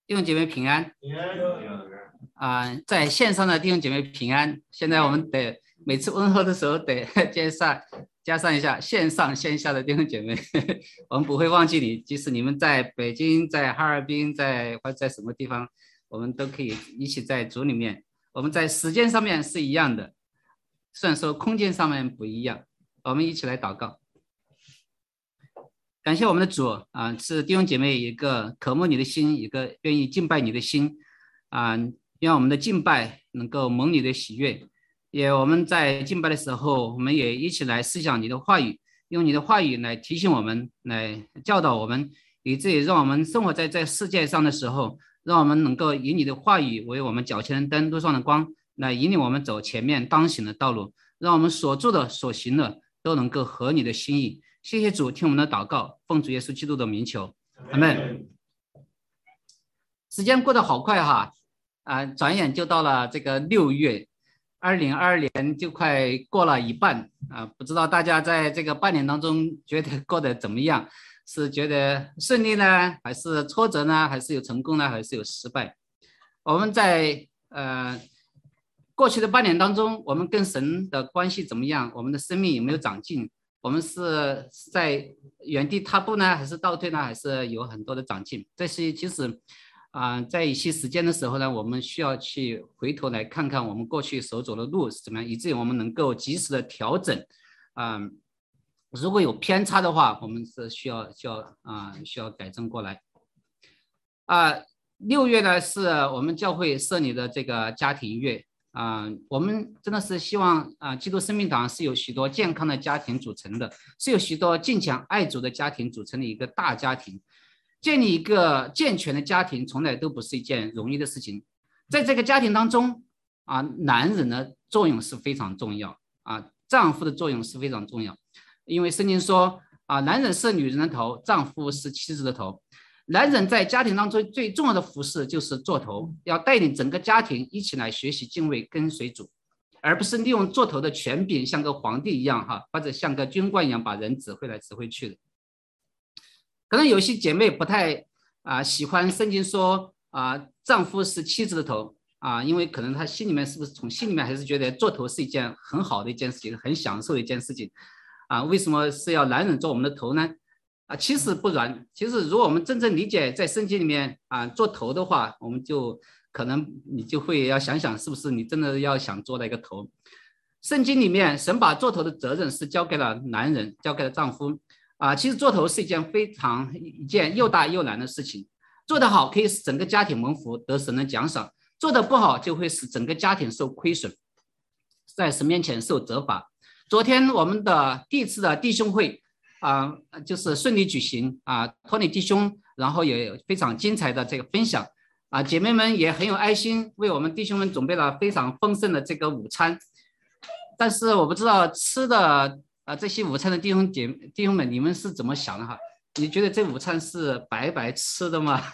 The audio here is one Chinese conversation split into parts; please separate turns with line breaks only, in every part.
弟兄姐妹平安。在线上的弟兄姐妹平安。现在我们得每次问候的时候得加上一下线上线下的弟兄姐妹，我们不会忘记你，即使你们在北京、在哈尔滨、或者在什么地方，我们都可以一起在主里面。我们在时间上面是一样的，虽然说空间上面不一样。我们一起来祷告。感谢我们的主是弟兄姐妹一个渴慕你的心，一个愿意敬拜你的心愿我们的敬拜能够蒙你的喜悦。也我们在敬拜的时候，我们也一起来思想你的话语，用你的话语来提醒我们，来教导我们，以至于让我们生活在这世界上的时候，让我们能够以你的话语为我们脚前的灯，路上的光，来引领我们走前面当行的道路，让我们所做的所行的都能够合你的心意。谢谢主，听我们的祷告，奉主耶稣基督的名求，阿们。时间过得好快哈，转眼就到了这个6月，2022年就快过了一半不知道大家在这个半年当中觉得过得怎么样？是觉得顺利呢，还是挫折呢，还是有成功呢，还是有失败？我们在过去的半年当中，我们跟神的关系怎么样？我们的生命有没有长进？我们是在原地踏步呢，还是倒退呢？还是有很多的长进？这些其实在一些时间的时候呢，我们需要去回头来看看我们过去所走的路是怎么样，以至于我们能够及时的调整如果有偏差的话，我们是需要改正过来6月呢是我们教会设立的这个家庭月我们真的是希望基督生命堂是由许多健康的家庭组成的，是由许多敬虔爱主的家庭组成的一个大家庭。建立一个健全的家庭从来都不是一件容易的事情。在这个家庭当中男人的作用是非常重要丈夫的作用是非常重要。因为圣经说男人是女人的头，丈夫是妻子的头。男人在家庭当中最重要的服事就是做头，要带领整个家庭一起来学习敬畏跟随主，而不是利用做头的权柄像个皇帝一样或者像个军官一样把人指挥来指挥去的。可能有些姐妹不太喜欢圣经说丈夫是妻子的头因为可能她心里面是不是从心里面还是觉得做头是一件很好的一件事情，很享受的一件事情为什么是要男人做我们的头呢？其实不然。其实如果我们真正理解在圣经里面做头的话，我们就可能你就会要想想是不是你真的要想做那个头。圣经里面神把做头的责任是交给了男人，交给了丈夫其实做头是一件又大又难的事情。做得好可以使整个家庭蒙福，得神的奖赏；做得不好就会使整个家庭受亏损，在神面前受责罚。昨天我们的第一次的弟兄会就是顺利举行托尼弟兄，然后也有非常精彩的这个分享姐妹们也很有爱心，为我们弟兄们准备了非常丰盛的这个午餐。但是我不知道吃的这些午餐的弟兄们，你们是怎么想的哈？你觉得这午餐是白白吃的吗？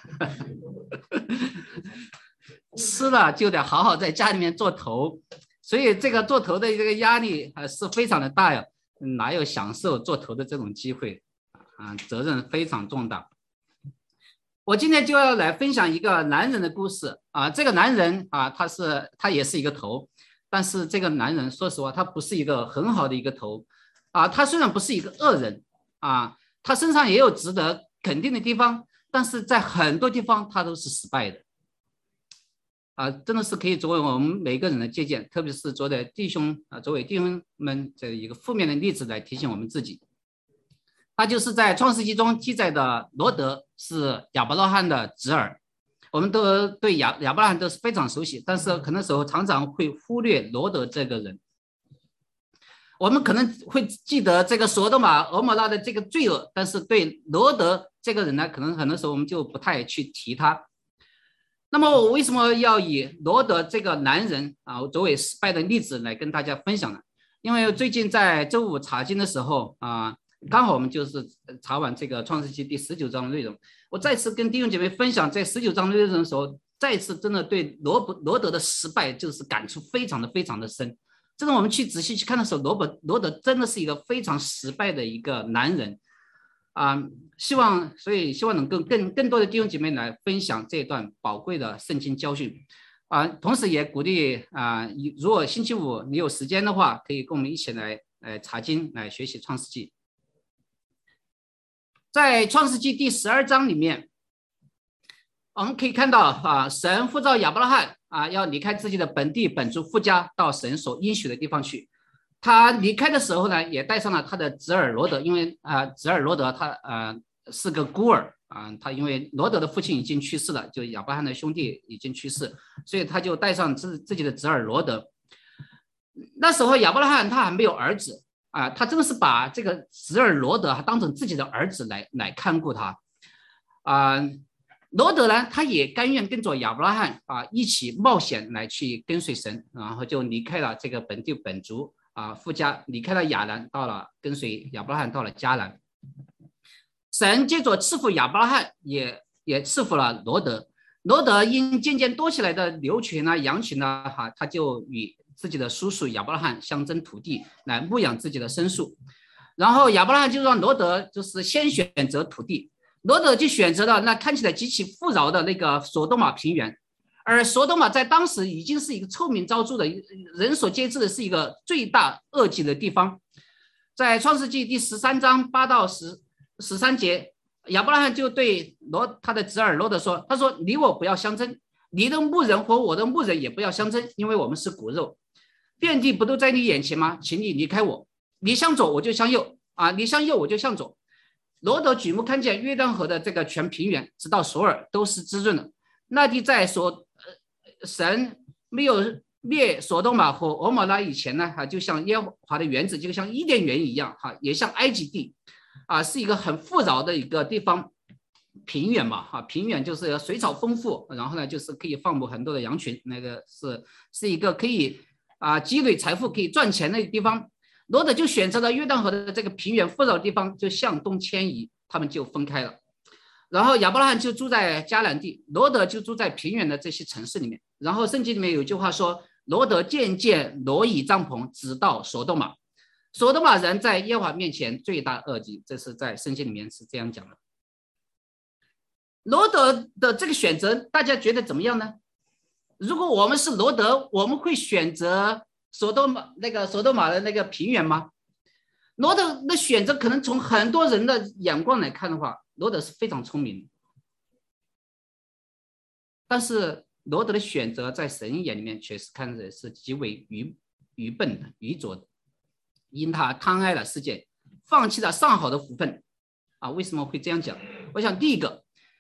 吃了就得好好在家里面做头，所以这个做头的这个压力是非常的大呀。哪有享受做头的这种机会责任非常重大。我今天就要来分享一个男人的故事这个男人他也是一个头，但是这个男人说实话他不是一个很好的一个头他虽然不是一个恶人他身上也有值得肯定的地方，但是在很多地方他都是失败的真的是可以作为我们每个人的借鉴，特别是作为弟兄们这一个负面的例子来提醒我们自己。他就是在创世纪中记载的罗德是亚伯拉罕的侄儿，我们都对亚伯拉罕都是非常熟悉，但是可能时候常常会忽略罗德这个人。我们可能会记得这个索多玛俄摩拉的这个罪恶，但是对罗德这个人呢，可能很多时候我们就不太去提他。那么我为什么要以罗德这个男人作为失败的例子来跟大家分享呢？因为最近在周五查经的时候刚好我们就是查完这个创世纪第19章的内容，我再次跟弟兄姐妹分享在19章的内容的时候，再次真的对罗德的失败就是感触非常的深。真的我们去仔细去看的时候，罗德真的是一个非常失败的一个男人希望能够更多的弟兄姐妹来分享这段宝贵的圣经教训同时也鼓励如果星期五你有时间的话，可以跟我们一起来查经，来学习创世纪。在创世纪第12章里面，我们可以看到神呼召亚伯拉罕要离开自己的本地本族父家，到神所应许的地方去。他离开的时候呢，也带上了他的侄儿罗德，因为侄儿罗德他是个孤儿他因为罗德的父亲已经去世了，就亚伯拉罕的兄弟已经去世，所以他就带上自己的侄儿罗德。那时候亚伯拉罕他还没有儿子他真的是把这个侄儿罗德当成自己的儿子来看顾他罗德呢，他也甘愿跟着亚伯拉罕一起冒险来去跟随神，然后就离开了这个本地本族父家，离开了亚兰，跟随亚伯拉罕到了迦南。神接着赐福亚伯拉罕，也赐福了罗德。罗德因渐渐多起来的牛群羊群他就与自己的叔叔亚伯拉罕相争土地，来牧养自己的牲畜。然后亚伯拉罕就让罗德就是先选择土地，罗德就选择了那看起来极其富饶的那个索多玛平原。而索多玛在当时已经是一个臭名昭著的人所皆知的是一个罪大恶极的地方。在创世纪第13章8到13节，亚伯拉罕就对他的侄儿罗德说，他说你我不要相争，你的牧人和我的牧人也不要相争，因为我们是骨肉，遍地不都在你眼前吗？请你离开我，你向左我就向右你向右我就向左。罗德举目看见约旦河的这个全平原直到索尔都是滋润的，那地在神没有灭索多玛和俄摩拉以前呢就像耶和华的园子，就像伊甸园一样也像埃及地是一个很富饶的一个地方。平原嘛平原就是水草丰富，然后呢就是可以放牧很多的羊群，那个是一个可以积累财富可以赚钱的地方。罗德就选择了约旦河的这个平原富饶的地方，就向东迁移，他们就分开了。然后亚伯拉罕就住在迦南地，罗德就住在平原的这些城市里面。然后圣经里面有一句话说，罗德渐渐挪移帐篷，直到索多玛。索多玛人在耶和华面前罪大恶极，这是在圣经里面是这样讲的。罗德的这个选择大家觉得怎么样呢？如果我们是罗德，我们会选择索多玛的那个平原吗？罗德的选择可能从很多人的眼光来看的话，罗德是非常聪明的，但是罗德的选择在神眼里面确实看着是极为愚笨的、愚拙的，因他贪爱了世界，放弃了上好的福分为什么会这样讲？我想第一个，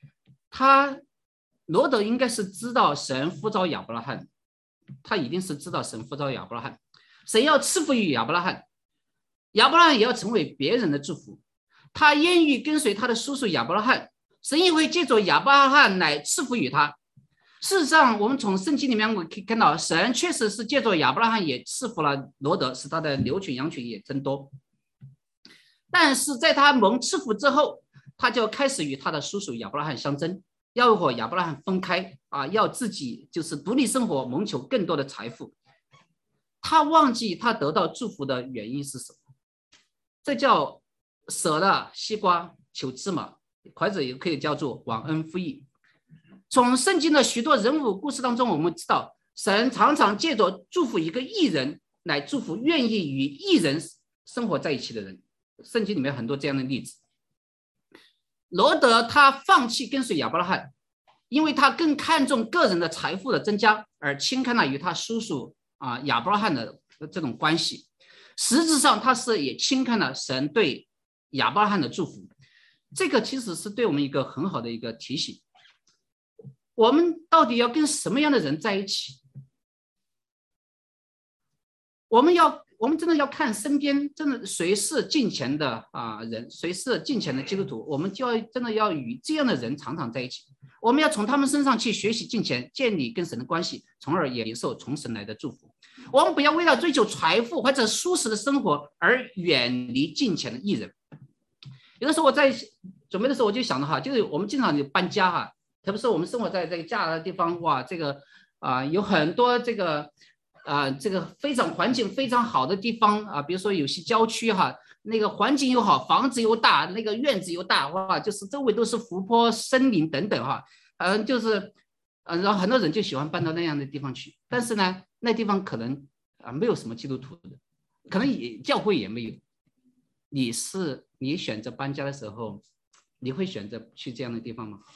罗德应该是知道神呼召亚伯拉罕，他一定是知道神呼召亚伯拉罕，神要赐福于亚伯拉罕，亚伯拉罕也要成为别人的祝福。他愿意跟随他的叔叔亚伯拉罕，神也会借着亚伯拉罕来赐福于他。事实上，我们从圣经里面我可以看到，神确实是借着亚伯拉罕也赐福了罗德，使他的牛群羊群也增多。但是在他蒙赐福之后，他就开始与他的叔叔亚伯拉罕相争，要和亚伯拉罕分开要自己就是独立生活，谋求更多的财富。他忘记他得到祝福的原因是什么？这叫舍了西瓜求芝麻，或者也可以叫做忘恩负义。从圣经的许多人物故事当中，我们知道神常常借着祝福一个义人来祝福愿意与义人生活在一起的人。圣经里面有很多这样的例子。罗德他放弃跟随亚伯拉罕，因为他更看重个人的财富的增加，而轻看了与他叔叔亚伯拉罕的这种关系。实质上他是也轻看了神对亚伯拉罕的祝福。这个其实是对我们一个很好的一个提醒，我们到底要跟什么样的人在一起？我们真的要看身边真的谁是敬虔的人，谁是敬虔的基督徒，我们就真的要与这样的人常常在一起。我们要从他们身上去学习敬虔，建立跟神的关系，从而也受从神来的祝福。我们不要为了追求财富或者舒适的生活而远离敬虔的义人。有的时候我在准备的时候我就想到就是我们经常搬家特别是我们生活在这个加拿大的地方，哇，这个有很多这个非常环境非常好的地方比如说有些郊区那个环境又好，房子又大，那个院子又大，哇，就是周围都是湖泊、森林等等哈，就是然后很多人就喜欢搬到那样的地方去，但是呢，那地方可能没有什么基督徒的，可能也教会也没有。你选择搬家的时候，你会选择去这样的地方吗？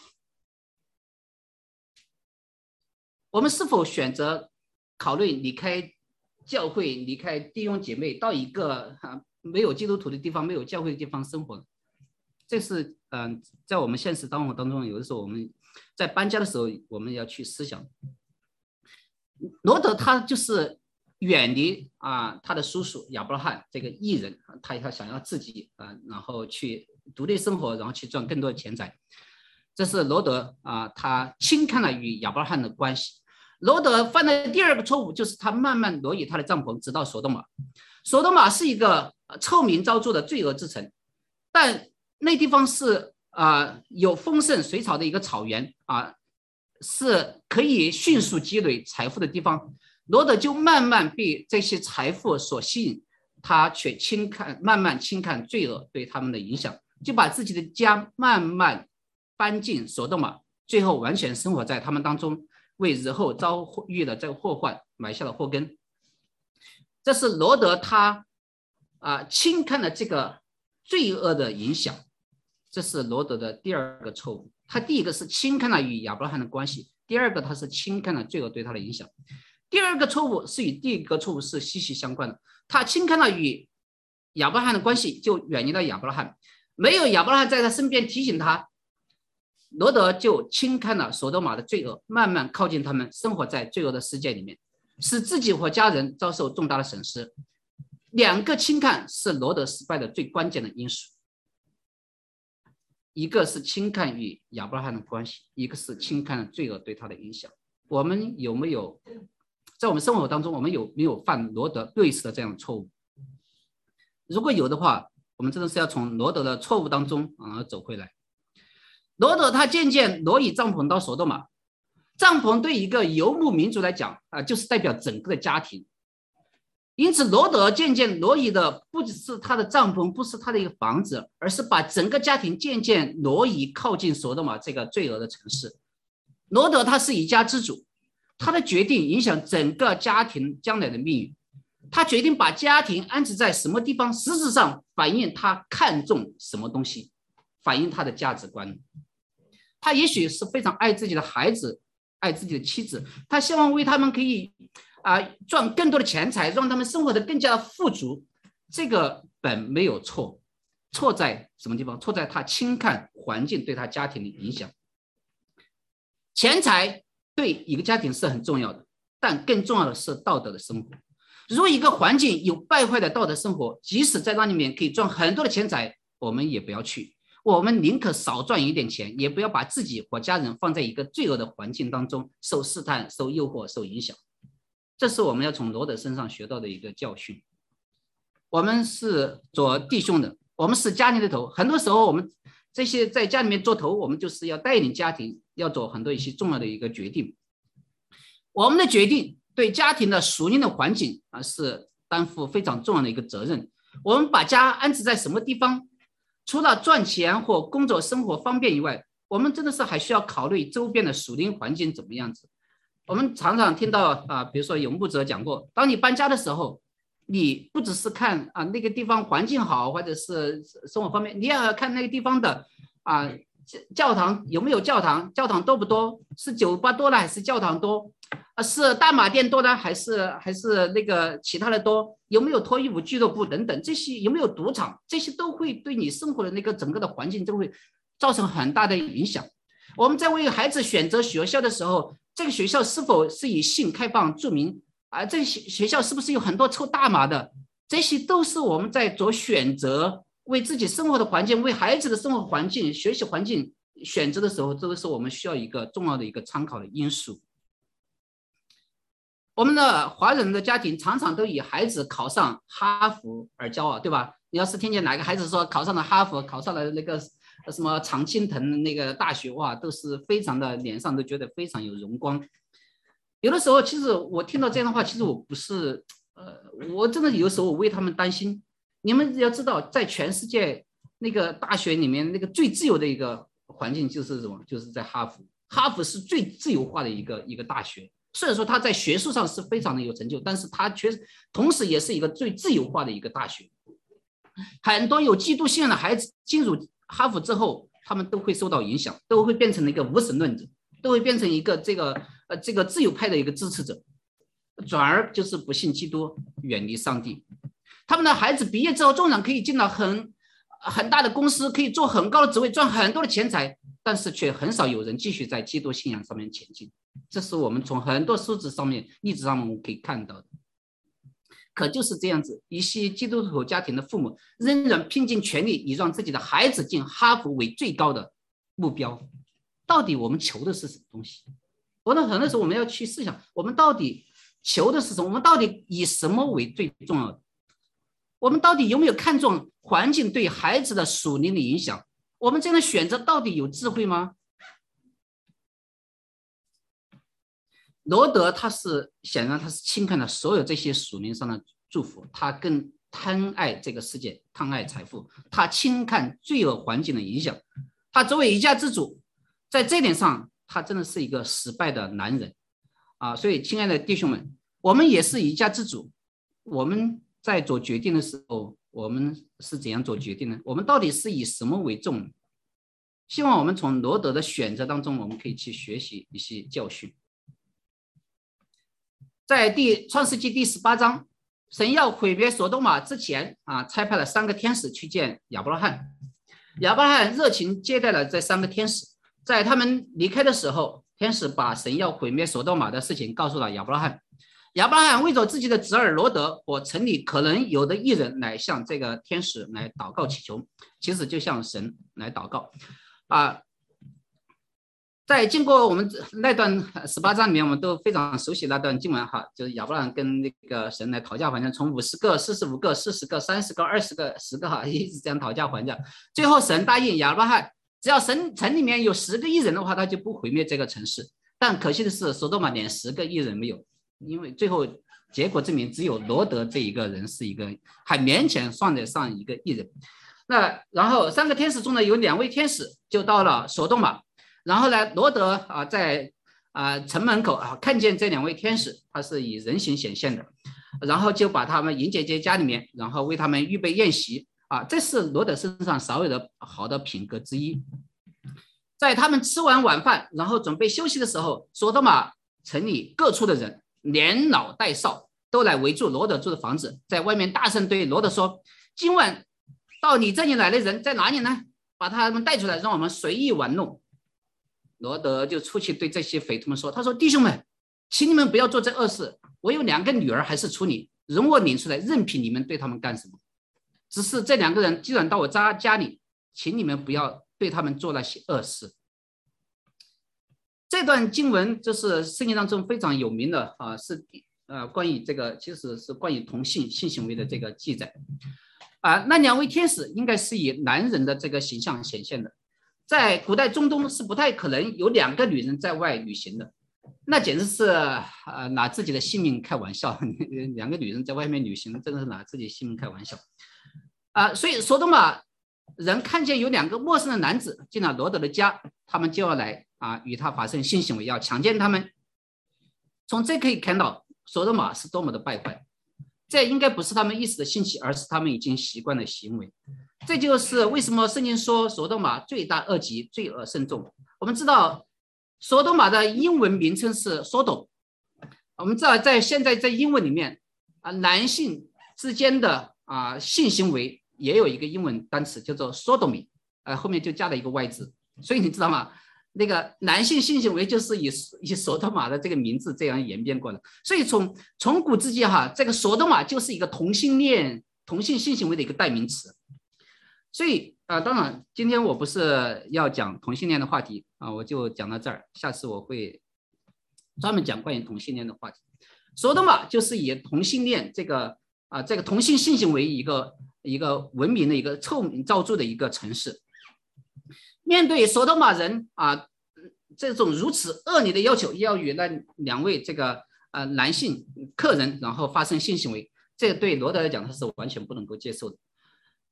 我们是否选择考虑离开教会、离开弟兄姐妹，到一个没有基督徒的地方、没有教会的地方生活？这是在我们现实生活当中，有的时候我们在搬家的时候，我们要去思想。罗德他就是远离他的叔叔亚伯拉罕这个义人，他想要自己然后去独立生活，然后去赚更多的钱财。这是罗德他轻看了与亚伯拉罕的关系。罗德犯的第二个错误就是他慢慢挪移他的帐篷，直到索多玛。索多玛是一个臭名昭著的罪恶之城，但那地方是有丰盛水草的一个草原是可以迅速积累财富的地方。罗德就慢慢被这些财富所吸引，他却慢慢轻看罪恶对他们的影响，就把自己的家慢慢搬进索多玛，最后完全生活在他们当中，为日后遭遇的这个祸患埋下了祸根。这是罗德他轻看了这个罪恶的影响，这是罗德的第二个错误。他第一个是轻看了与亚伯拉罕的关系，第二个他是轻看了罪恶对他的影响。第二个错误是与第一个错误是息息相关的，他轻看了与亚伯拉罕的关系，就远离了亚伯拉罕，没有亚伯拉罕在他身边提醒他，罗德就轻看了索多玛的罪恶，慢慢靠近他们，生活在罪恶的世界里面，使自己和家人遭受重大的损失。两个轻看是罗德失败的最关键的因素，一个是轻看与亚伯拉罕的关系，一个是轻看了罪恶对他的影响。我们有没有在我们生活当中，我们有没有犯罗德类似的这样的错误？如果有的话，我们真的是要从罗德的错误当中走回来。罗德他渐渐挪移帐篷到索多玛，帐篷对一个游牧民族来讲就是代表整个的家庭，因此罗德渐渐挪移的不只是他的帐篷，不是他的一个房子，而是把整个家庭渐渐挪移靠近索多玛这个罪恶的城市。罗德他是一家之主，他的决定影响整个家庭将来的命运。他决定把家庭安置在什么地方，实质上反映他看重什么东西，反映他的价值观。他也许是非常爱自己的孩子，爱自己的妻子，他希望为他们可以赚更多的钱财，让他们生活得更加富足。这个本没有错，错在什么地方？错在他轻看环境对他家庭的影响。钱财对一个家庭是很重要的，但更重要的是道德的生活。如果一个环境有败坏的道德生活，即使在那里面可以赚很多的钱财，我们也不要去。我们宁可少赚一点钱，也不要把自己或家人放在一个罪恶的环境当中，受试探、受诱惑、受影响。这是我们要从罗德身上学到的一个教训。我们是做弟兄的，我们是家庭的头，很多时候我们这些在家里面做头，我们就是要带领家庭，要做很多一些重要的一个决定。我们的决定对家庭的属灵的环境是担负非常重要的一个责任。我们把家安置在什么地方，除了赚钱或工作生活方便以外，我们真的是还需要考虑周边的属灵环境怎么样子。我们常常听到比如说有牧者讲过，当你搬家的时候，你不只是看那个地方环境好，或者是生活方面，你也要看那个地方的教堂有没有教堂，教堂多不多，是酒吧多了还是教堂多，是大马店多呢还是那个其他的多，有没有脱衣舞俱乐部等等，这些有没有赌场，这些都会对你生活的那个整个的环境都会造成很大的影响。我们在为孩子选择学校的时候，这个学校是否是以性开放著名这个学校是不是有很多抽大麻的，这些都是我们在做选择，为自己生活的环境，为孩子的生活环境、学习环境选择的时候，这个是我们需要一个重要的一个参考的因素。我们的华人的家庭常常都以孩子考上哈佛而骄傲，对吧？你要是听见哪个孩子说考上了哈佛，考上了那个什么常青藤那个大学，哇，都是非常的脸上都觉得非常有荣光。有的时候，其实我听到这样的话，其实我不是我真的有时候我为他们担心， 你们要知道，在全世界那个大学里面，那个最自由的一个环境就是什么？就是在哈佛。哈佛是最自由化的一个大学。虽然说它在学术上是非常的有成就，但是它同时也是一个最自由化的一个大学。很多有基督信仰的孩子进入哈佛之后，他们都会受到影响，都会变成一个无神论者，都会变成一个这个自由派的一个支持者，转而就是不信基督，远离上帝。他们的孩子毕业之后，纵然可以进到很大的公司，可以做很高的职位，赚很多的钱财，但是却很少有人继续在基督信仰上面前进。这是我们从很多数字上面、例子上面我们可以看到的。可就是这样子，一些基督徒家庭的父母仍然拼尽全力以让自己的孩子进哈佛为最高的目标。到底我们求的是什么东西？很多时候我们要去思想，我们到底求的是什么？我们到底以什么为最重要的？我们到底有没有看重环境对孩子的属灵的影响？我们这样的选择到底有智慧吗？罗德显然他是轻看了所有这些属灵上的祝福，他更贪爱这个世界，贪爱财富，他轻看罪恶环境的影响。他作为一家之主，在这点上他真的是一个失败的男人啊！所以亲爱的弟兄们，我们也是一家之主，我们在做决定的时候，我们是怎样做决定呢？我们到底是以什么为重？希望我们从罗德的选择当中，我们可以去学习一些教训。在创世纪第18章，神要毁灭所多玛之前差派了3个天使去见亚伯拉罕。亚伯拉罕热情接待了这3个天使。在他们离开的时候，天使把神要毁灭所多玛的事情告诉了亚伯拉罕。亚伯拉罕为着自己的侄儿罗德和城里可能有的义人来向这个天使来祷告祈求，其实就向神来祷告在经过我们那段18章里面，我们都非常熟悉那段经文就是亚伯拉罕跟那个神来讨价还价，从50个、45个、40个、30个、20个、10个一直这样讨价还价。最后神答应亚伯拉罕，只要城里面有10个义人的话，他就不毁灭这个城市。但可惜的是，所多玛连10个义人没有，因为最后结果证明只有罗德这一个人是一个还勉强算得上一个义人。然后3个天使中的有2位天使就到了所多玛。然后呢，罗德在城门口看见这2位天使，他是以人形显现的，然后就把他们迎接家里面，然后为他们预备宴席这是罗德身上少有的好的品格之一。在他们吃完晚饭，然后准备休息的时候，所多玛城里各处的人连老带少都来围住罗德住的房子，在外面大声对罗德说：“今晚到你这里来的人在哪里呢？把他们带出来，让我们随意玩弄。”罗德就出去对这些匪徒们说：“他说，弟兄们，请你们不要做这恶事。我有2个女儿还是处女，容我领出来，任凭你们对他们干什么。只是这2个人既然到我家里，请你们不要对他们做那些恶事。”这段经文就是圣经当中非常有名的是关于这个，其实是关于同性行为的这个记载那2位天使应该是以男人的这个形象显现的。在古代中东是不太可能有2个女人在外旅行的，那简直是拿自己的性命开玩笑。2个女人在外面旅行，真的是拿自己性命开玩笑所以所多玛人看见有2个陌生的男子进了罗德的家，他们就要来与他发生性行为，要强奸他们。从这可以看到所多玛是多么的败坏，这应该不是他们一时的兴起，而是他们已经习惯的行为。这就是为什么圣经说所多玛罪大恶极，罪恶深重。我们知道所多玛的英文名称是 Sodom。我们知道在现在在英文里面男性之间的性行为也有一个英文单词叫做 sodomy，后面就加了一个 y 字。所以你知道吗？那个男性性行为就是以所多玛的这个名字这样演变过来。所以从古至今这个所多玛就是一个同性性行为的一个代名词。所以当然今天我不是要讲同性恋的话题我就讲到这儿，下次我会专门讲关于同性恋的话题。所多玛就是以同性恋这个同性性行为一个文明的一个臭名昭著的一个城市。面对所多玛人这种如此恶劣的要求，要与那2位这个男性客人然后发生性行为，这对罗德来讲他是完全不能够接受的。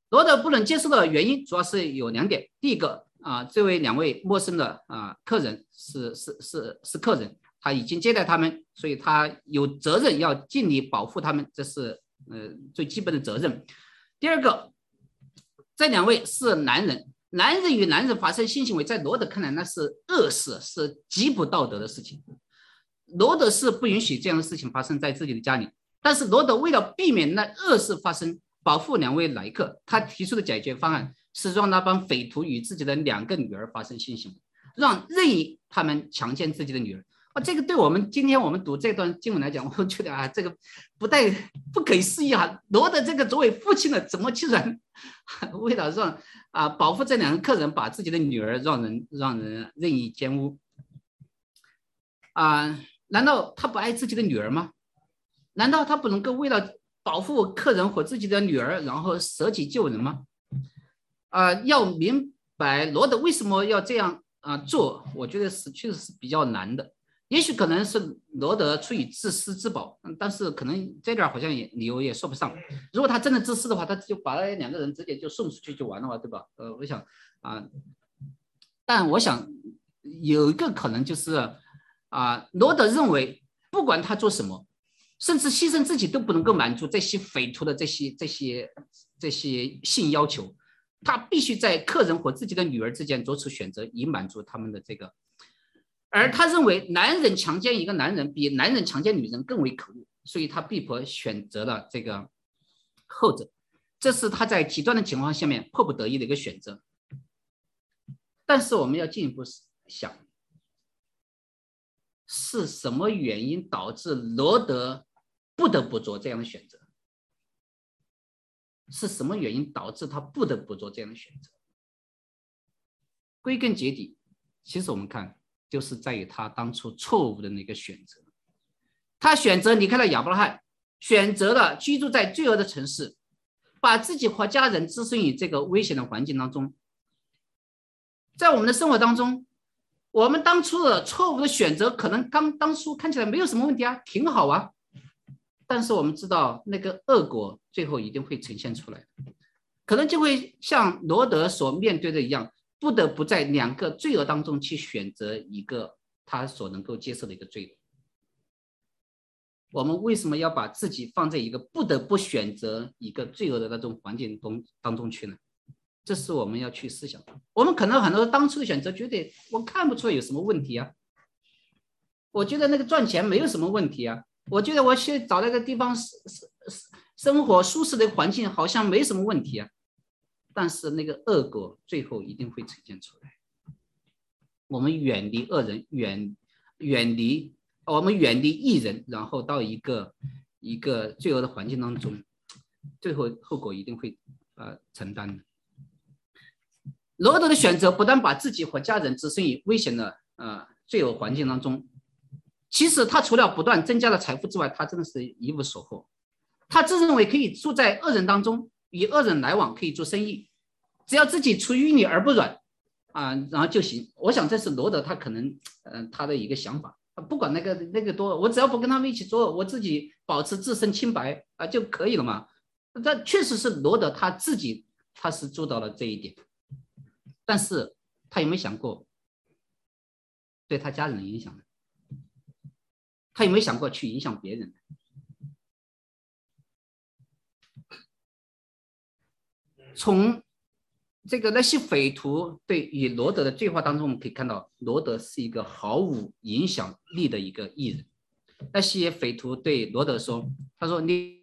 罗德不能接受的原因主要是有2点。第一个这位2位陌生的客人是客人，他已经接待他们，所以他有责任要尽力保护他们，这是最基本的责任。第二个，这2位是男人，男人与男人发生性行为，在罗德看来那是恶事，是极不道德的事情。罗德是不允许这样的事情发生在自己的家里，但是罗德为了避免那恶事发生，保护2位来客，他提出的解决方案是让那帮匪徒与自己的2个女儿发生性行为，让任意他们强奸自己的女儿。这个对我们今天我们读这段经文来讲，我觉得这个不可思议啊！罗德这个作为父亲的，怎么居然为了让保护这2个客人，把自己的女儿让人任意奸污难道他不爱自己的女儿吗？难道他不能够为了保护客人和自己的女儿，然后舍己救人吗？要明白罗德为什么要这样做，我觉得确实是比较难的。也许可能是罗德出于自私自保，但是可能这点好像理由也说不上。如果他真的自私的话，他就把2个人直接就送出去就完了嘛，对吧？我想但我想有一个可能就是罗德认为不管他做什么，甚至牺牲自己都不能够满足这些匪徒的这些性要求，他必须在客人和自己的女儿之间做出选择，以满足他们的这个。而他认为男人强奸一个男人比男人强奸女人更为可恶，所以他被迫选择了这个后者，这是他在极端的情况下面迫不得已的一个选择。但是我们要进一步想，是什么原因导致罗德不得不做这样的选择？是什么原因导致他不得不做这样的选择？归根结底，其实我们看就是在于他当初错误的那个选择。他选择离开了亚伯拉罕，选择了居住在罪恶的城市，把自己和家人置身于这个危险的环境当中。在我们的生活当中，我们当初的错误的选择可能当初看起来没有什么问题挺好但是我们知道那个恶果最后一定会呈现出来，可能就会像罗德所面对的一样，不得不在2个罪恶当中去选择一个他所能够接受的一个罪恶。我们为什么要把自己放在一个不得不选择一个罪恶的那种环境当中去呢？这是我们要去思想。我们可能很多当初的选择觉得我看不出来有什么问题我觉得那个赚钱没有什么问题我觉得我去找那个地方生活舒适的环境好像没什么问题但是那个恶果最后一定会呈现出来。我们远离恶人，我们远离异人，然后到一个罪恶的环境当中，最后后果一定会承担的。罗德的选择不但把自己和家人置身于危险的罪恶环境当中，其实他除了不断增加了财富之外，他真的是一无所获。他自认为可以住在恶人当中，与恶人来往，可以做生意，只要自己出淤泥而不染然后就行。我想这是罗德他可能他的一个想法，不管那个多，我只要不跟他们一起做，我自己保持自身清白就可以了嘛。这确实是罗德他自己他是做到了这一点，但是他有没有想过对他家人的影响呢？他有没有想过去影响别人呢？从这个那些匪徒对与罗德的对话当中，我们可以看到罗德是一个毫无影响力的一个艺人。那些匪徒对罗德说：“他说你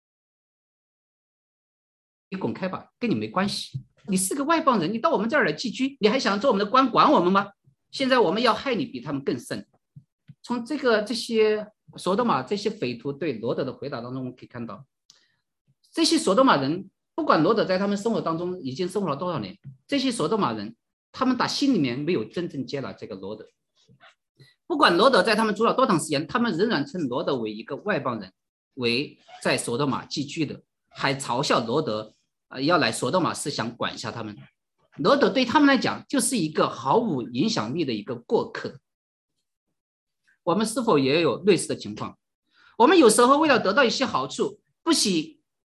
滚开吧，跟你没关系。你是个外邦人，你到我们这儿来寄居，你还想做我们的官管我们吗？现在我们要害你比他们更甚。”从这些索多玛这些匪徒对罗德的回答当中，我们可以看到，这些索多玛人不管罗德在他们生活当中已经生活了多少年，这些索多玛人他们打心里面没有真正接纳这个罗德。不管罗德在他们住了多长时间，他们仍然称罗德为一个外邦人，为在索多玛寄居的，还嘲笑罗德要来索多玛是想管辖他们。罗德对他们来讲就是一个毫无影响力的一个过客。我们是否也有类似的情况？我们有时候为了得到一些好处，不惜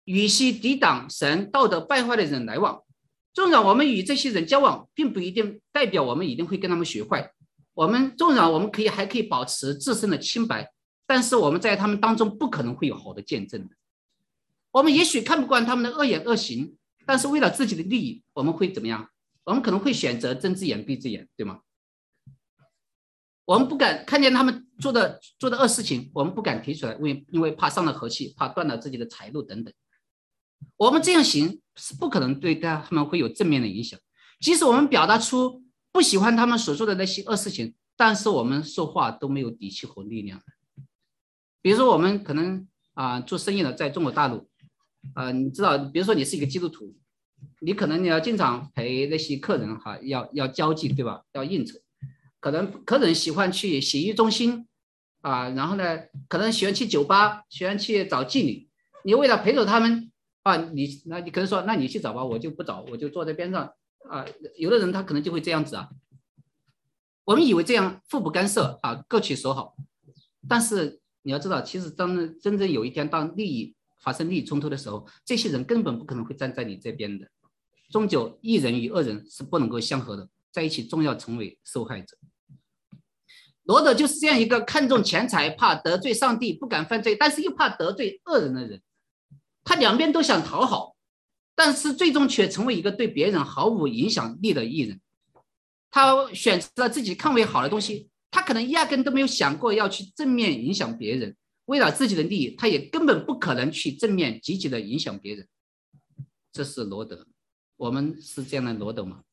与其抵挡神道德败坏的人来往。纵然我们与这些人交往，并不一定代表我们一定会跟他们学坏。纵然我们还可以保持自身的清白，但是我们在他们当中不可能会有好的见证的。我们也许看不惯他们的恶言恶行，但是为了自己的利益，我们会怎么样？我们可能会选择睁只眼闭只眼，对吗？我们不敢看见他们做的恶事情，我们不敢提出来，因为怕伤了和气，怕断了自己的财路等等。我们这样行是不可能对他们会有正面的影响。即使我们表达出不喜欢他们所做的那些恶事情，但是我们说话都没有底气和力量的。比如说我们可能做生意的，在中国大陆你知道，比如说你是一个基督徒，你可能你要经常陪那些客人要交际，对吧？要应酬。可能客人喜欢去洗浴中心然后呢，可能喜欢去酒吧，喜欢去找妓女。你为了陪着他们你可能说，那你去找吧，我就不找，我就坐在边上有的人他可能就会这样子我们以为这样互不干涉各取所好，但是你要知道，其实当真正有一天当发生利益冲突的时候，这些人根本不可能会站在你这边的。终究义人与恶人是不能够相合的，在一起终要成为受害者。罗德就是这样一个看重钱财，怕得罪上帝，不敢犯罪，但是又怕得罪恶人的人。他两边都想讨好，但是最终却成为一个对别人毫无影响力的艺人。他选择了自己看为好的东西，他可能压根都没有想过要去正面影响别人。为了自己的利益，他也根本不可能去正面积极的影响别人。这是罗德。我们是这样的罗德吗？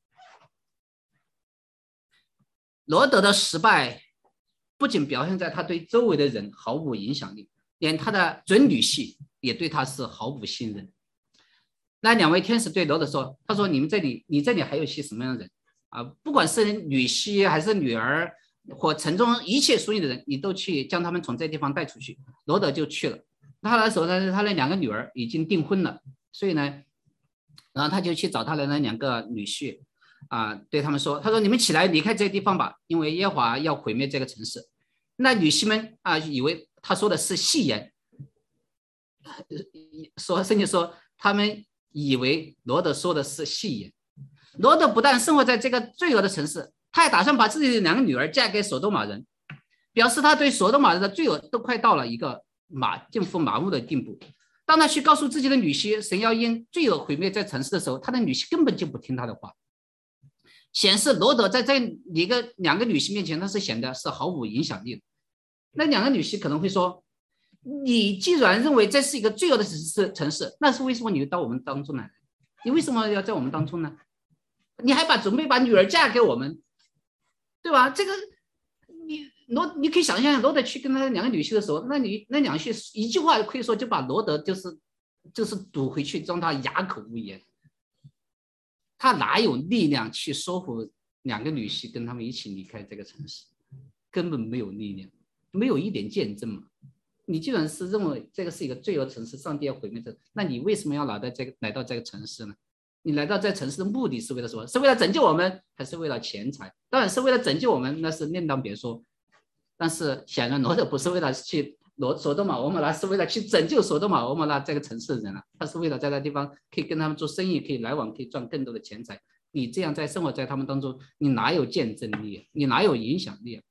罗德的失败不仅表现在他对周围的人毫无影响力，连他的准女婿也对他是毫无信任。那两位天使对罗德说，他说你这里还有些什么样的人不管是女婿还是女儿或城中一切属你的人，你都去将他们从这地方带出去。罗德就去了。他那时候呢，他的2个女儿已经订婚了，所以呢，然后他就去找他的那2个女婿对他们说，他说你们起来离开这个地方吧，因为耶和华要毁灭这个城市。那女婿们以为他说的是戏言，甚至说他们以为罗德说的是戏言。罗德不但生活在这个罪恶的城市，他还打算把自己的2个女儿嫁给所多玛人，表示他对所多玛人的罪恶都快到了一个近乎麻木的地步。当他去告诉自己的女婿神要因罪恶毁灭这城市的时候，他的女婿根本就不听他的话，显示罗德在这2个女婿面前他是显得是毫无影响力的。那2个女婿可能会说，你既然认为这是一个罪恶的城市，那是为什么你到我们当中来？你为什么要在我们当中呢？你还准备把女儿嫁给我们，对吧？这个你可以想象，罗德去跟他2个女婿的时候，那2婿一句话可以说就把罗德就是堵回去，让他哑口无言。他哪有力量去说服2个女婿跟他们一起离开这个城市？根本没有力量，没有一点见证嘛。你既然是认为这个是一个罪恶城市，上帝要毁灭这，那你为什么要来到这个城市呢？你来到这城市的目的是为了什么？是为了拯救我们，还是为了钱财？当然是为了拯救我们，那是另当别说。但是显然罗德不是为了去所多玛俄摩拉，是为了去拯救所多玛俄摩拉这个城市的人他是为了在那地方可以跟他们做生意，可以来往，可以赚更多的钱财。你这样在生活在他们当中，你哪有见证力？你哪有影响力？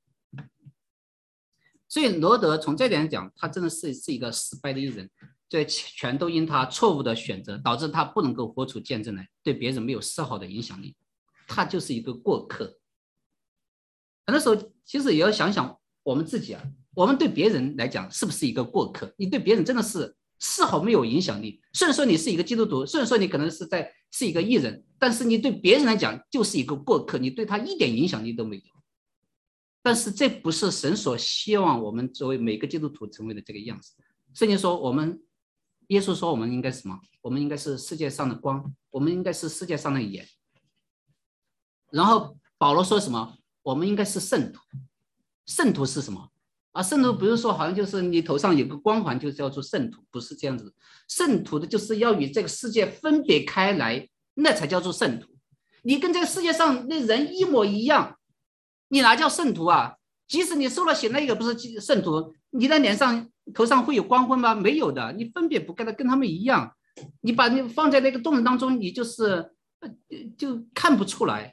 所以罗德从这点讲，他真的是一个失败的艺人。这全都因他错误的选择，导致他不能够活出见证来，对别人没有丝毫的影响力。他就是一个过客。很多时候，其实也要想想我们自己我们对别人来讲是不是一个过客？你对别人真的是丝毫没有影响力。虽然说你是一个基督徒，虽然说你可能是一个艺人，但是你对别人来讲就是一个过客，你对他一点影响力都没有。但是这不是神所希望我们作为每个基督徒成为的这个样子。圣经说耶稣说我们应该什么？我们应该是世界上的光，我们应该是世界上的盐。然后保罗说什么？我们应该是圣徒。圣徒是什么圣徒不是说好像就是你头上有个光环就叫做圣徒，不是这样子。圣徒的就是要与这个世界分别开来，那才叫做圣徒。你跟这个世界上的人一模一样，你哪叫圣徒即使你受了洗，那个不是圣徒，你的头上会有光辉吗？没有的，你分别不跟他们一样。 你把你放在那个洞当中，你就看不出来。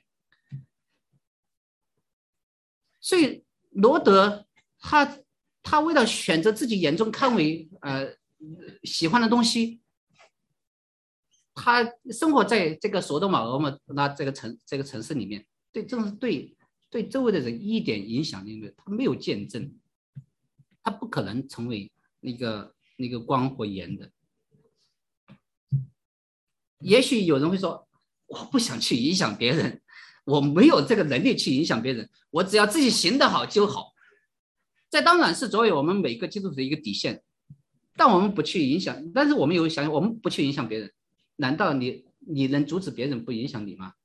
所以罗德他为了选择自己眼中看为喜欢的东西，他生活在这个索多玛俄摩拉这个城市里面，正是对周围的人一点影响力没有，他没有见证，他不可能成为那个光和盐的。也许有人会说，我不想去影响别人，我没有这个能力去影响别人，我只要自己行得好就好。这当然是作为我们每个基督徒的一个底线，但我们不去影响，但是我们有想，我们不去影响别人，难道你能阻止别人不影响你吗？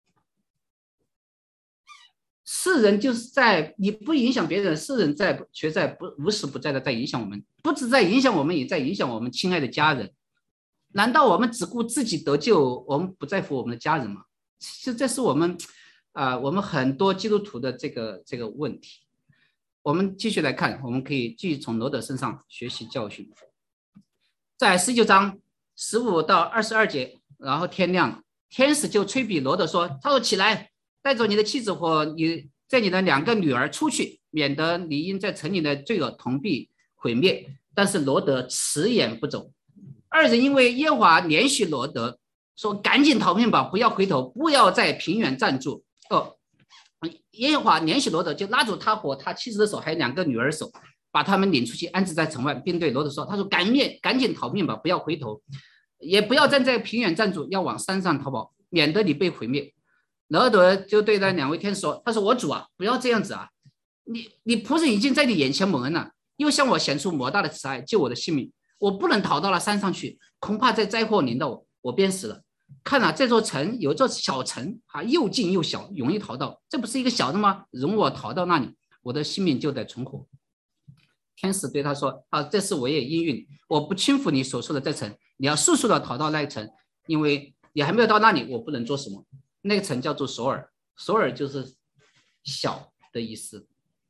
世人就是在你不影响别人，世人却在无时不在的在影响我们，不止在影响我们，也在影响我们亲爱的家人。难道我们只顾自己得救，我们不在乎我们的家人吗？其实这是我们很多基督徒的这个问题。我们继续来看，我们可以继续从罗德身上学习教训。在19章15到22节，然后天亮，天使就催逼罗德说：“他说起来，带走你的妻子和你的2个女儿出去，免得你因在城里的罪恶同被毁灭。”但是罗德迟延不走。2人因为耶和华连续罗德，说：“赶紧逃命吧，不要回头，不要在平原站住。”耶和华连续罗德就拉住他和他妻子的手，还有2个女儿的手，把他们领出去安置在城外，并对罗德说：“他说赶紧逃命吧，不要回头，也不要站在平原站住，要往山上逃跑，免得你被毁灭。”罗德就对那2位天使说：“他说我主啊，不要这样子啊，你仆人已经在你眼前蒙恩了，又向我显出莫大的慈爱，救我的性命。我不能逃到了山上去，恐怕在灾祸临到我，我便死了。看啊，这座城有座小城又近又小，容易逃到。这不是一个小的吗？容我逃到那里，我的性命就得存活。”天使对他说：“这次我也应允，我不轻抚你所说的这城，你要速速的逃到那城，因为你还没有到那里，我不能做什么。”那个城叫做索尔，索尔就是小的意思。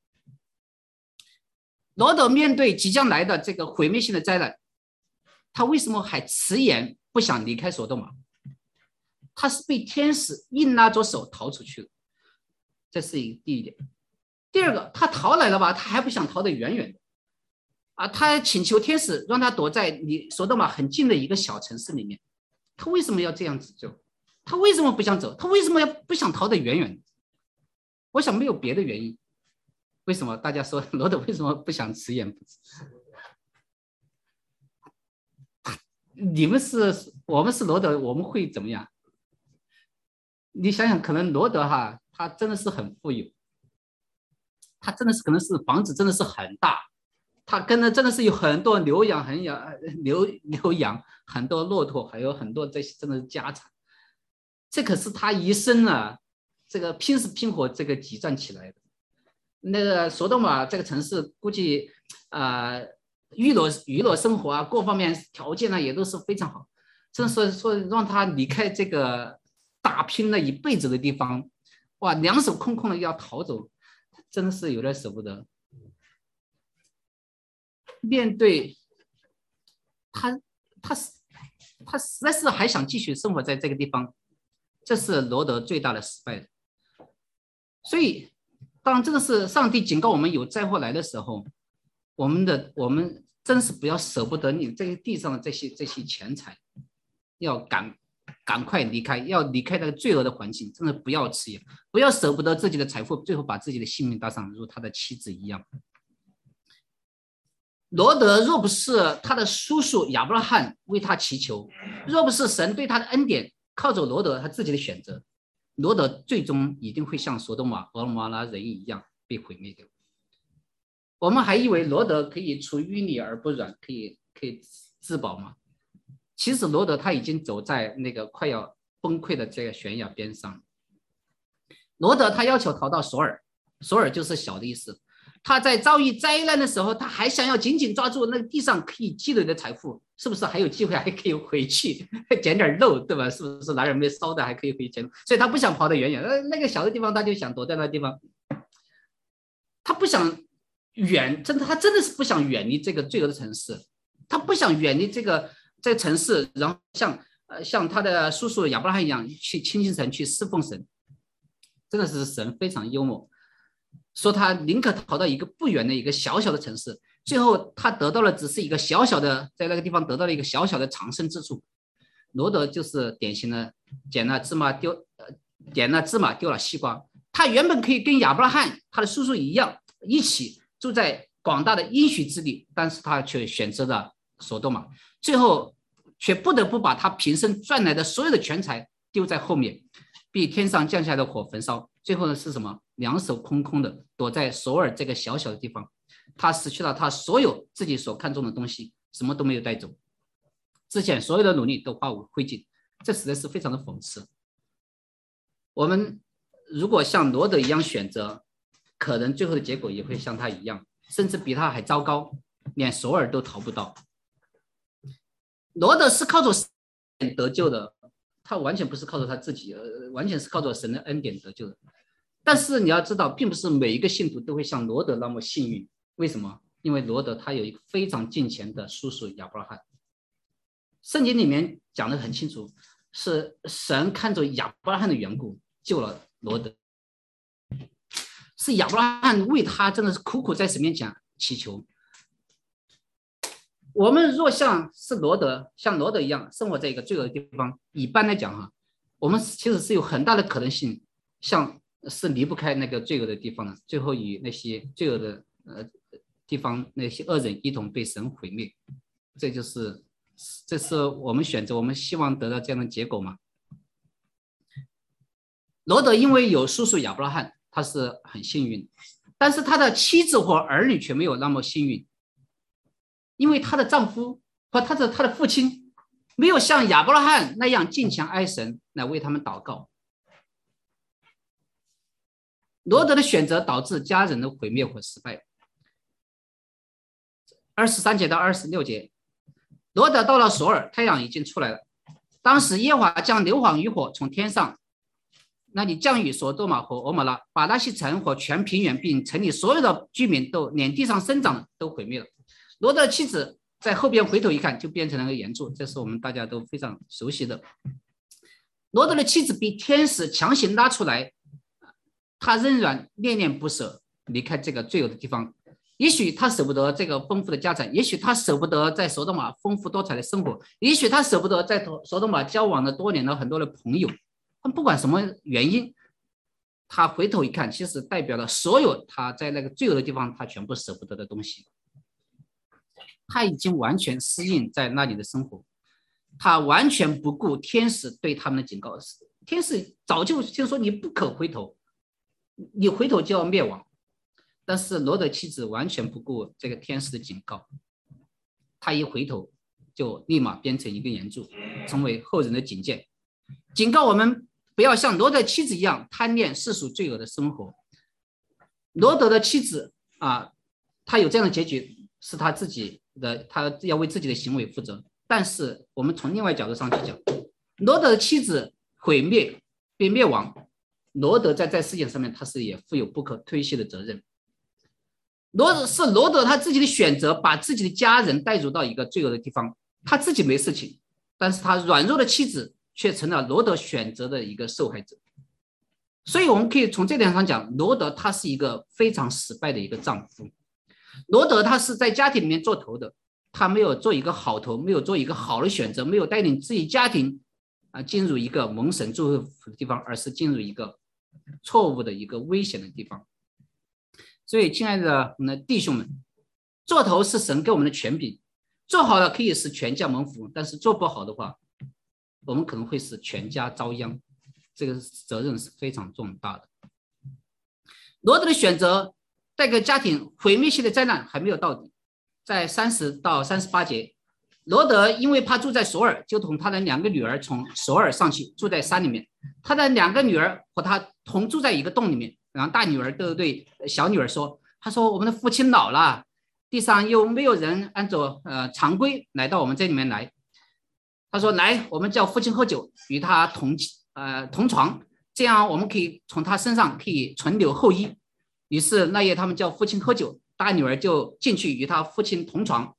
罗德面对即将来的这个毁灭性的灾难，他为什么还迟延不想离开索多玛？他是被天使硬拉着手逃出去的，这是第一点。第二个，他逃来了吧，他还不想逃得远远的他请求天使让他躲在离索多玛很近的一个小城市里面。他为什么要这样子做？他为什么不想走？他为什么不想逃得远远的？我想没有别的原因。为什么大家说罗德为什么不想迟延不止？我们是罗德，我们会怎么样？你想想，可能罗德他真的是很富有，他真的是可能是房子真的是很大，他跟着真的是有很多牛羊很多骆驼，还有很多这些真的是家产。这可是他一生这个拼死拼活这个挤占起来的。那个索多玛这个城市估计娱乐生活各方面条件也都是非常好，真是说让他离开这个打拼了一辈子的地方，哇，两手空空的要逃走，真的是有点舍不得。面对他实在是还想继续生活在这个地方，这是罗德最大的失败。所以当真的是上帝警告我们有灾祸来的时候，我们真是不要舍不得你这个地上的这些钱财，要赶快离开，要离开那个罪恶的环境，真的不要迟延，不要舍不得自己的财富，最后把自己的性命搭上，如他的妻子一样。罗德若不是他的叔叔亚伯拉罕为他祈求，若不是神对他的恩典，靠着罗德他自己的选择，罗德最终一定会像索多玛、俄摩拉人一样被毁灭掉。我们还以为罗德可以出淤泥而不染，可以自保吗？其实罗德他已经走在那个快要崩溃的这个悬崖边上。罗德他要求逃到索尔，索尔就是小的意思。他在遭遇灾难的时候，他还想要紧紧抓住那个地上可以积累的财富，是不是还有机会还可以回去捡点肉，对吧？是不是拿点没烧的还可以回去捡？所以他不想跑得远远，那个小的地方他就想躲在那个地方，他不想他真的是不想远离这个罪恶的城市，他不想远离这个这个城市，然后像他的叔叔亚伯拉罕一样去亲近神，去侍奉神，真的是神非常幽默，说他宁可逃到一个不远的一个小小的城市，最后他得到了只是一个小小的，在那个地方得到了一个小小的藏身之处。罗德就是典型的捡了芝麻丢了西瓜。他原本可以跟亚伯拉罕他的叔叔一样，一起住在广大的应许之地，但是他却选择了所多玛，最后却不得不把他平生赚来的所有的钱财丢在后面，被天上降下的火焚烧。最后呢是什么？两手空空的躲在首尔这个小小的地方，他失去了他所有自己所看重的东西，什么都没有带走，之前所有的努力都化为灰烬，这实在是非常的讽刺。我们如果像罗德一样选择，可能最后的结果也会像他一样，甚至比他还糟糕，连首尔都逃不到。罗德是靠着神得救的，他完全不是靠着他自己，完全是靠着神的恩典得救的。但是你要知道，并不是每一个信徒都会像罗德那么幸运。为什么？因为罗德他有一个非常敬虔的叔叔亚伯拉罕。圣经里面讲得很清楚，是神看着亚伯拉罕的缘故救了罗德，是亚伯拉罕为他真的是苦苦在神面前祈求。我们若像罗德一样生活在一个罪恶的地方，一般来讲我们其实是有很大的可能性是离不开那个罪恶的地方的，最后与那些罪恶的地方那些恶人一同被神毁灭。这是我们选择，我们希望得到这样的结果吗？罗德因为有叔叔亚伯拉罕，他是很幸运，但是他的妻子和儿女却没有那么幸运，因为他的丈夫和他的父亲没有像亚伯拉罕那样敬虔爱神来为他们祷告。罗德的选择导致家人的毁灭和失败。23节到26节，罗德到了首尔，太阳已经出来了。当时耶和华将硫磺与火从天上那里降雨所多玛和俄摩拉，把那些城和全平原并城里所有的居民都连地上生长的都毁灭了。罗德的妻子在后边回头一看，就变成了个岩柱，这是我们大家都非常熟悉的。罗德的妻子被天使强行拉出来，他仍然恋恋不舍离开这个罪恶的地方。也许他舍不得这个丰富的家产，也许他舍不得在索多玛丰富多彩的生活，也许他舍不得在索多玛交往了多年的很多的朋友。但不管什么原因，他回头一看，其实代表了所有他在那个罪恶的地方他全部舍不得的东西。他已经完全适应在那里的生活，他完全不顾天使对他们的警告。天使早就听说你不可回头，你回头就要灭亡。但是罗德妻子完全不顾这个天使的警告，他一回头就立马变成一个岩柱，成为后人的警戒，警告我们不要像罗德妻子一样贪恋世俗罪恶的生活。罗德的妻子他有这样的结局，是他自己的，他要为自己的行为负责。但是我们从另外角度上去讲，罗德的妻子毁灭被灭亡，罗德在事件上面他是也负有不可推卸的责任。罗德他自己的选择，把自己的家人带入到一个罪恶的地方，他自己没事情，但是他软弱的妻子却成了罗德选择的一个受害者。所以我们可以从这点上讲，罗德他是一个非常失败的一个丈夫。罗德他是在家庭里面做头的，他没有做一个好头，没有做一个好的选择，没有带领自己家庭进入一个蒙神祝福的地方，而是进入一个错误的一个危险的地方。所以亲爱的我们的弟兄们，做头是神给我们的权柄，做好了可以使全家蒙福，但是做不好的话，我们可能会使全家遭殃，这个责任是非常重大的。罗德的选择带给家庭毁灭性的灾难还没有到底。在30到38节，罗德因为怕住在首尔，就同他的2个女儿从首尔上去住在山里面，他的2个女儿和他同住在一个洞里面。然后大女儿都对小女儿说，她说我们的父亲老了，地上又没有人按照常规来到我们这里面来，她说来我们叫父亲喝酒，与他同床，这样我们可以从他身上可以存留后裔。于是那夜他们叫父亲喝酒，大女儿就进去与他父亲同床，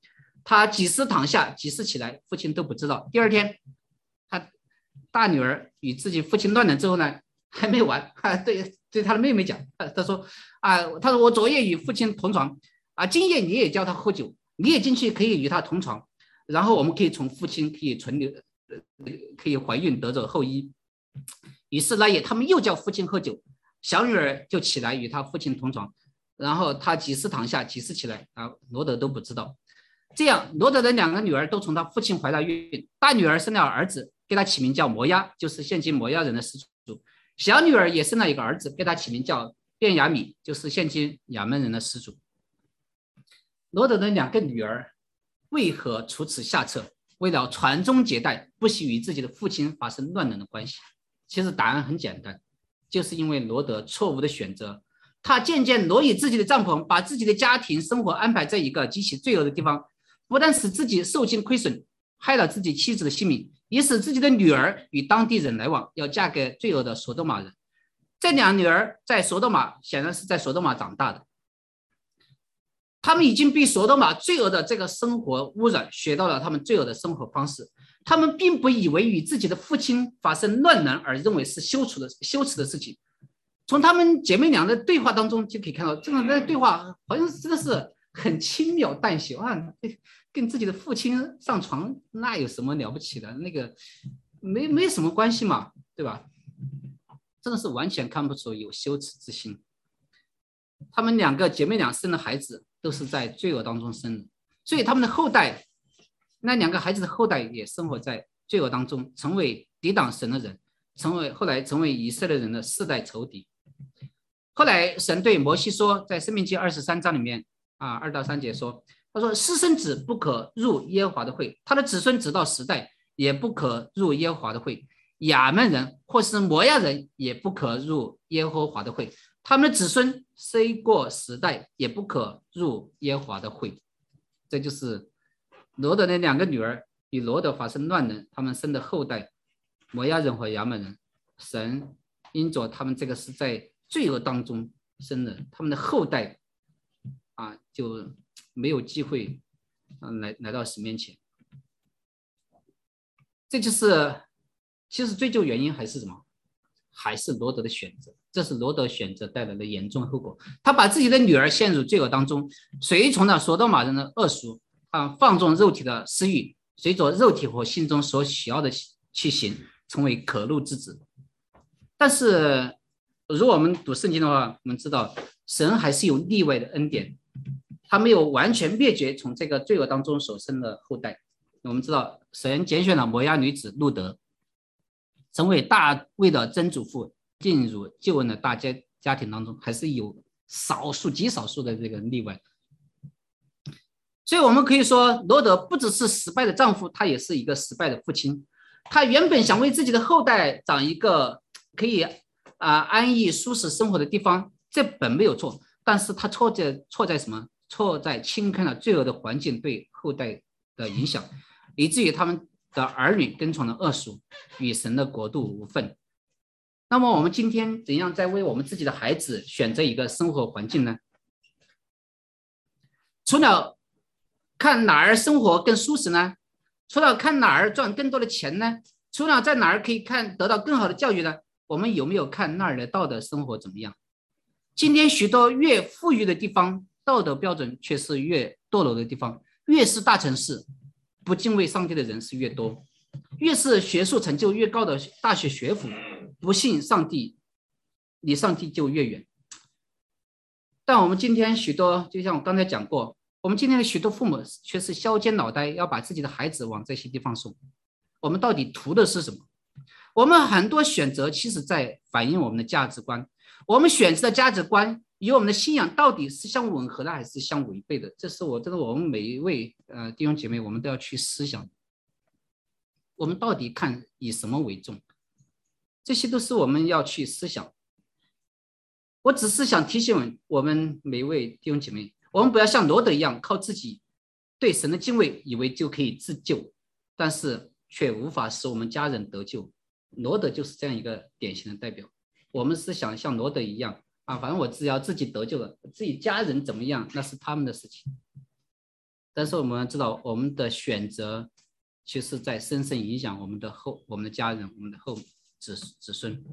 他几时躺下，几时起来，父亲都不知道。第二天，他大女儿与自己父亲乱伦之后呢，还没完，对他的妹妹讲，他说我昨夜与父亲同床今夜你也叫他喝酒，你也进去可以与他同床，然后我们可以从父亲可以存留，可以怀孕得着后裔。于是那夜他们又叫父亲喝酒，小女儿就起来与他父亲同床，然后他几时躺下，几时起来罗德都不知道。这样，罗德的2个女儿都从他父亲怀了孕，大女儿生了儿子，给他起名叫摩押，就是现今摩押人的始祖；小女儿也生了一个儿子，给他起名叫便雅悯，就是现今亚扪人的始祖。罗德的2个女儿为何出此下策？为了传宗接代，不惜与自己的父亲发生乱伦的关系。其实答案很简单，就是因为罗德错误的选择，他渐渐挪移自己的帐篷，把自己的家庭生活安排在一个极其罪恶的地方，不但使自己受尽亏损，害了自己妻子的性命，也使自己的女儿与当地人来往，要嫁给罪恶的索多玛人。这2女儿在索多玛显然是在索多玛长大的，他们已经被索多玛罪恶的这个生活污染，学到了他们罪恶的生活方式。他们并不以为与自己的父亲发生乱伦而认为是羞耻的事情。从他们姐妹俩的对话当中就可以看到，这个对话好像真的是很轻描淡写跟自己的父亲上床那有什么了不起的？那个没什么关系嘛，对吧？真的是完全看不出有羞耻之心。他们2个姐妹俩生的孩子都是在罪恶当中生的，所以他们的后代，那2个孩子的后代也生活在罪恶当中，成为抵挡神的人，后来成为以色列人的世代仇敌。后来神对摩西说，在申命记23章里面2到3节说，他说私生子不可入耶和华的会，他的子孙直到10代也不可入耶和华的会，亚扪人或是摩押人也不可入耶和华的会，他们的子孙虽过10代也不可入耶和华的会。这就是罗德的2个女儿与罗德发生乱伦，他们生的后代摩押人和亚扪人，神因着他们这个是在罪恶当中生的，他们的后代就没有机会来到神面前。这就是其实追究原因还是什么？还是罗德的选择，这是罗德选择带来的严重后果。他把自己的女儿陷入罪恶当中，随从了索多玛人的恶俗放纵肉体的私欲，随着肉体和心中所喜好的去行，成为可怒之子。但是如果我们读圣经的话，我们知道神还是有例外的恩典，他没有完全灭绝从这个罪恶当中所生的后代。我们知道神拣选了摩押女子路德，成为大卫的曾祖父，进入救恩的大家庭当中，还是有极少数的这个例外。所以我们可以说，罗德不只是失败的丈夫，他也是一个失败的父亲。他原本想为自己的后代找一个可以安逸舒适生活的地方，这本没有错，但是他错在什么？错在轻看了罪恶的环境对后代的影响，以至于他们的儿女跟从了恶俗，与神的国度无分。那么我们今天怎样在为我们自己的孩子选择一个生活环境呢？除了看哪儿生活更舒适呢？除了看哪儿赚更多的钱呢？除了在哪儿可以得到更好的教育呢？我们有没有看那儿的道德生活怎么样？今天许多越富裕的地方，道德标准却是越堕落的地方。越是大城市，不敬畏上帝的人是越多；越是学术成就越高的大学学府，不信上帝，离上帝就越远。但我们今天许多，就像我刚才讲过，我们今天的许多父母却是削尖脑袋要把自己的孩子往这些地方送。我们到底图的是什么？我们很多选择其实在反映我们的价值观，我们选择的价值观与我们的信仰到底是相吻合的还是相违背的？这是我们每一位弟兄姐妹，我们都要去思想。我们到底看以什么为重？这些都是我们要去思想。我只是想提醒我们每一位弟兄姐妹，我们不要像罗德一样靠自己对神的敬畏以为就可以自救，但是却无法使我们家人得救。罗德就是这样一个典型的代表。我们是想像罗德一样反正我只要自己得救了，自己家人怎么样那是他们的事情。 但是我们知道，我们的选择其实在深深影响我们的家人、我们的子孙。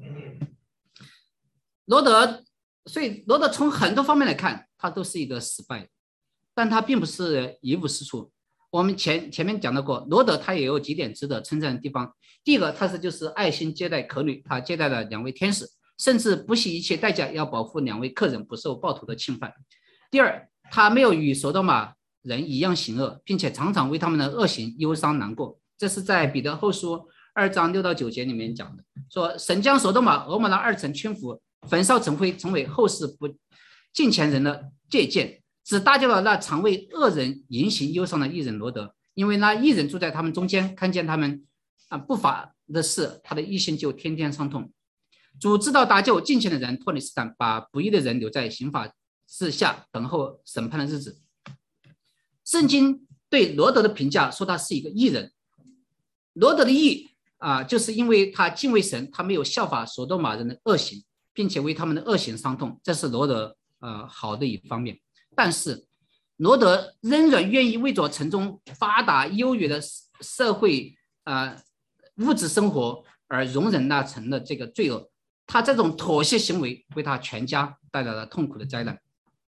所以罗德从很多方面来看，他都是一个失败，但他并不是一无是处。我们前面讲到过，罗德他也有几点值得称赞的地方。第一个，他就是爱心接待客旅，他接待了2位天使，甚至不惜一切代价要保护2位客人不受暴徒的侵犯。第二，他没有与所多玛人一样行恶，并且常常为他们的恶行忧伤难过。这是在彼得后书2章6到9节里面讲的，说神将所多玛、俄摩拉2城圈服，焚烧成灰，成为后世不敬虔人的借鉴，只搭救了那常为恶人言行忧伤的义人罗德，因为那义人住在他们中间，看见他们不法的事，他的一心就天天伤痛。主知道搭救敬虔的人脱离试探，把不义的人留在刑法之下，等候审判的日子。圣经对罗德的评价说他是一个义人。罗德的义就是因为他敬畏神，他没有效法所多玛人的恶行，并且为他们的恶行伤痛，这是罗德好的一方面。但是罗德仍然愿意为着城中发达优越的社会物质生活而容忍那城的这个罪恶，他这种妥协行为为他全家带来了痛苦的灾难。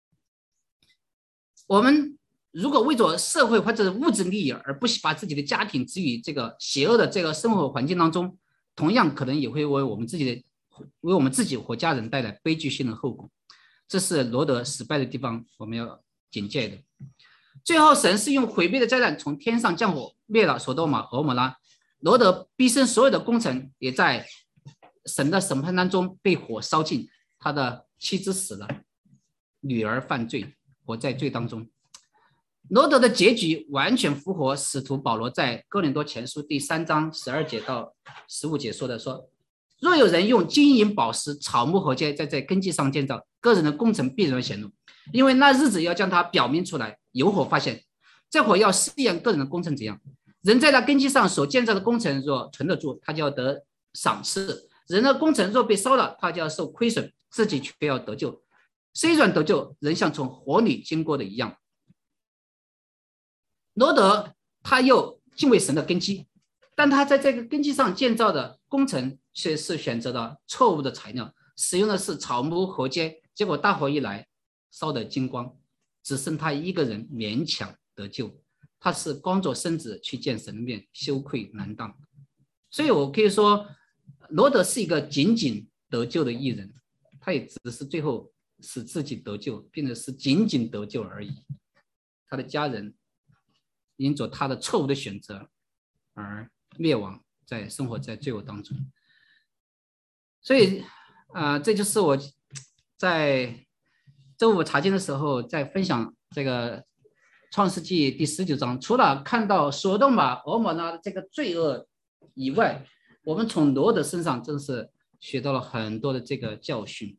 我们如果为着社会或者物质利益而不把自己的家庭置于这个邪恶的这个生活环境当中，同样可能也会为我们自己或家人带来悲剧性的后果。这是罗德失败的地方，我们要警戒的。最后，神是用毁灭的灾难从天上降火，灭了所多玛和蛾摩拉。罗德毕生所有的工程也在神的审判当中被火烧尽，他的妻子死了，女儿犯罪，活在罪当中。罗德的结局完全符合使徒保罗在哥林多前书第3章12节到15节说的，说若有人用金银宝石草木禾秸在这根基上建造，个人的工程必然显露，因为那日子要将它表明出来，有火发现，这火要试验个人的工程怎样。人在那根基上所建造的工程若存得住，他就要得赏赐；人的工程若被烧了，他就要受亏损，自己却要得救。虽然得救，人像从火里经过的一样。罗德他又敬畏神的根基，但他在这个根基上建造的工程却是选择了错误的材料，使用的是草木禾秸，结果大火一来，烧得精光，只剩他一个人勉强得救。他是光着身子去见神的面，羞愧难当。所以我可以说，罗德是一个仅仅得救的义人，他也只是最后使自己得救，并且是仅仅得救而已。他的家人因着他的错误的选择而灭亡，生活在罪恶当中。所以这就是我在周五查经的时候在分享这个创世纪第19章，除了看到所多玛蛾摩拉的这个罪恶以外，我们从罗德身上真是学到了很多的这个教训。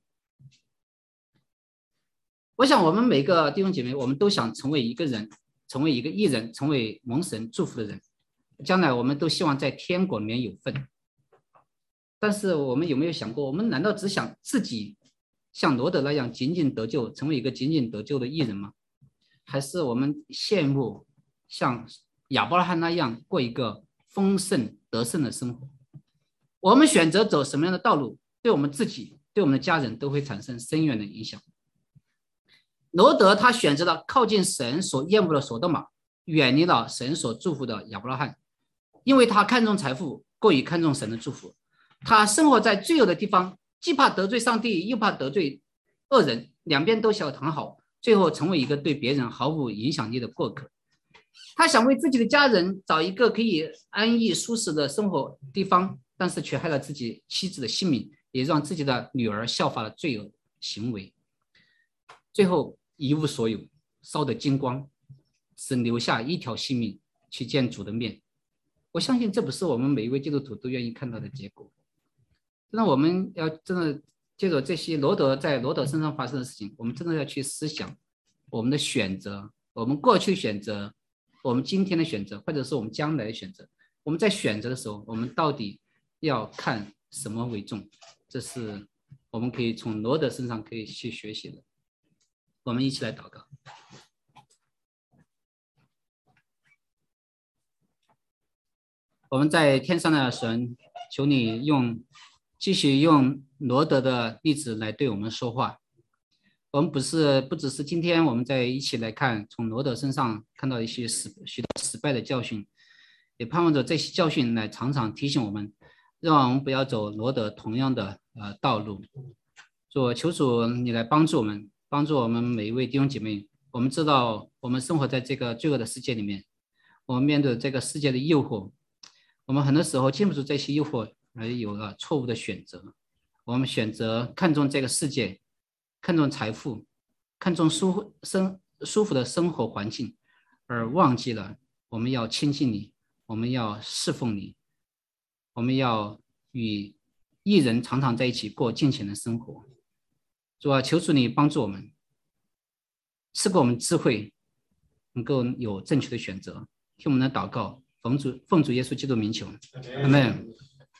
我想我们每个弟兄姐妹，我们都想成为一个人，成为一个义人，成为蒙神祝福的人，将来我们都希望在天国里面有份。但是我们有没有想过，我们难道只想自己像罗德那样仅仅得救，成为一个仅仅得救的义人吗？还是我们羡慕像亚伯拉罕那样过一个丰盛得胜的生活？我们选择走什么样的道路，对我们自己，对我们的家人都会产生深远的影响。罗德他选择了靠近神所厌恶的所多玛，远离了神所祝福的亚伯拉罕，因为他看重财富，过于看重神的祝福。他生活在罪恶的地方，既怕得罪上帝，又怕得罪恶人，两边都想讨好，最后成为一个对别人毫无影响力的过客。他想为自己的家人找一个可以安逸舒适的生活地方，但是却害了自己妻子的性命，也让自己的女儿效法了罪恶行为。最后一无所有，烧得精光，只留下一条性命去见主的面。我相信这不是我们每一位基督徒都愿意看到的结果。那我们要真的借着这些在罗德身上发生的事情，我们真的要去思想我们的选择，我们过去选择，我们今天的选择，或者是我们将来的选择。我们在选择的时候，我们到底要看什么为重？这是我们可以从罗德身上可以去学习的。我们一起来祷告。 我们在天上的神，求你继续用罗德的例子来对我们说话。我们不只是今天我们在一起来看，从罗德身上看到一些许多失败的教训，也盼望着这些教训来常常提醒我们，让我们不要走罗德同样的道路。求主你来帮助我们，帮助我们每一位弟兄姐妹。我们知道我们生活在这个罪恶的世界里面，我们面对这个世界的诱惑，我们很多时候禁不住这些诱惑，而有了错误的选择。我们选择看重这个世界，看重财富，看重舒服的生活环境，而忘记了我们要亲近你，我们要侍奉你，我们要与义人常常在一起过敬虔的生活。主啊，求主你帮助我们，赐给我们智慧，能够有正确的选择。听我们的祷告，奉主耶稣基督名求，阿们。